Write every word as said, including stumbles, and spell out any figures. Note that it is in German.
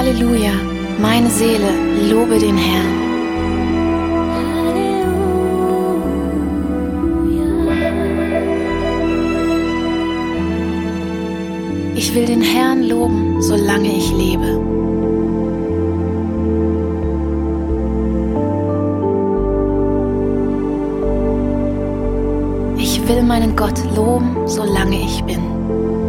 Halleluja, meine Seele, lobe den Herrn. Ich will den Herrn loben, solange ich lebe. Ich will meinen Gott loben, solange ich bin.